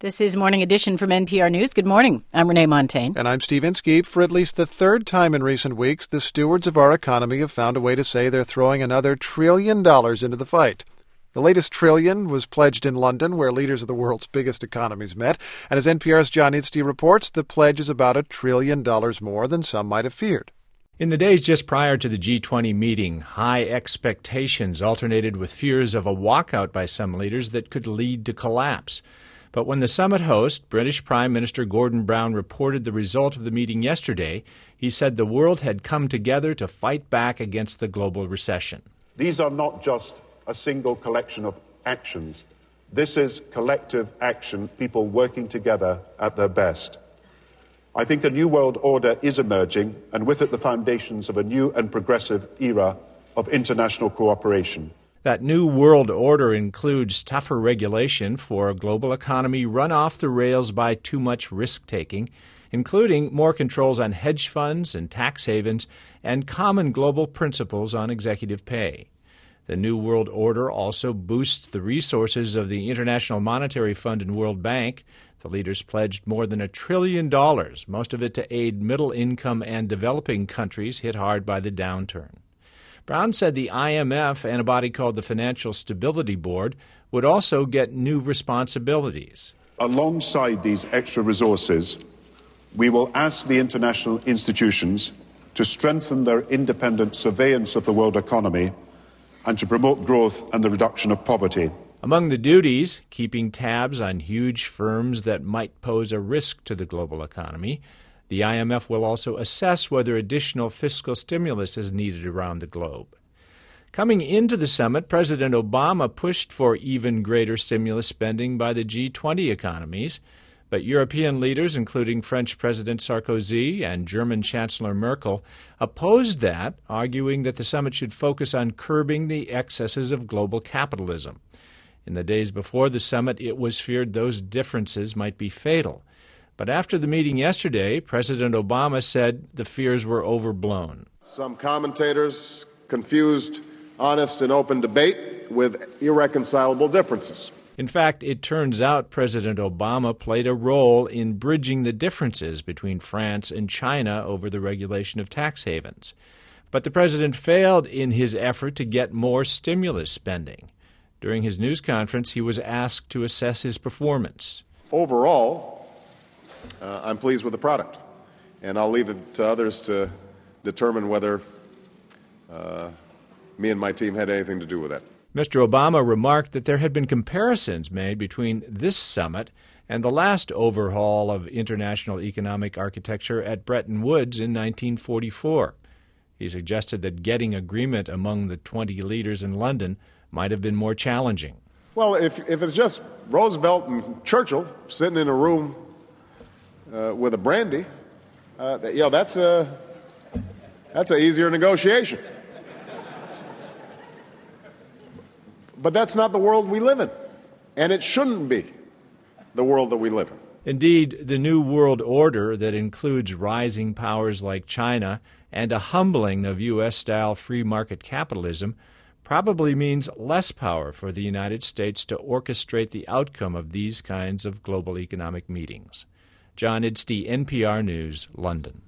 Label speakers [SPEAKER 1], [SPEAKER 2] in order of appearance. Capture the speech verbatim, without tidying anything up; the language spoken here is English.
[SPEAKER 1] This is Morning Edition from N P R News. Good morning. I'm Renee Montagne.
[SPEAKER 2] And I'm Steve Inskeep. For at least the third time in recent weeks, the stewards of our economy have found a way to say they're throwing another trillion dollars into the fight. The latest trillion was pledged in London, where leaders of the world's biggest economies met. And as N P R's John Idstey reports, the pledge is about a trillion dollars more than some might have feared.
[SPEAKER 3] In the days just prior to the G twenty meeting, high expectations alternated with fears of a walkout by some leaders that could lead to collapse. But when the summit host, British Prime Minister Gordon Brown, reported the result of the meeting yesterday, he said the world had come together to fight back against the global recession.
[SPEAKER 4] These are not just a single collection of actions. This is collective action, people working together at their best. I think a new world order is emerging, and with it the foundations of a new and progressive era of international cooperation.
[SPEAKER 3] That new world order includes tougher regulation for a global economy run off the rails by too much risk-taking, including more controls on hedge funds and tax havens and common global principles on executive pay. The new world order also boosts the resources of the International Monetary Fund and World Bank. The leaders pledged more than a trillion dollars, most of it to aid middle-income and developing countries hit hard by the downturn. Brown said the I M F and a body called the Financial Stability Board would also get new responsibilities.
[SPEAKER 4] Alongside these extra resources, we will ask the international institutions to strengthen their independent surveillance of the world economy and to promote growth and the reduction of poverty.
[SPEAKER 3] Among the duties, keeping tabs on huge firms that might pose a risk to the global economy. The I M F will also assess whether additional fiscal stimulus is needed around the globe. Coming into the summit, President Obama pushed for even greater stimulus spending by the G twenty economies, but European leaders, including French President Sarkozy and German Chancellor Merkel, opposed that, arguing that the summit should focus on curbing the excesses of global capitalism. In the days before the summit, it was feared those differences might be fatal. But after the meeting yesterday, President Obama said the fears were overblown.
[SPEAKER 5] Some commentators confused honest and open debate with irreconcilable differences.
[SPEAKER 3] In fact, it turns out President Obama played a role in bridging the differences between France and China over the regulation of tax havens. But the president failed in his effort to get more stimulus spending. During his news conference, he was asked to assess his performance.
[SPEAKER 5] Overall, Uh, I'm pleased with the product, and I'll leave it to others to determine whether uh, me and my team had anything to do with that.
[SPEAKER 3] Mister Obama remarked that there had been comparisons made between this summit and the last overhaul of international economic architecture at Bretton Woods in nineteen forty-four. He suggested that getting agreement among the twenty leaders in London might have been more challenging.
[SPEAKER 5] Well, if, if it's just Roosevelt and Churchill sitting in a room Uh, with a brandy, uh, you know, that's a that's an easier negotiation. But that's not the world we live in, and it shouldn't be the world that we live in.
[SPEAKER 3] Indeed, the new world order that includes rising powers like China and a humbling of U S-style free market capitalism probably means less power for the United States to orchestrate the outcome of these kinds of global economic meetings. John Idstey, N P R News, London.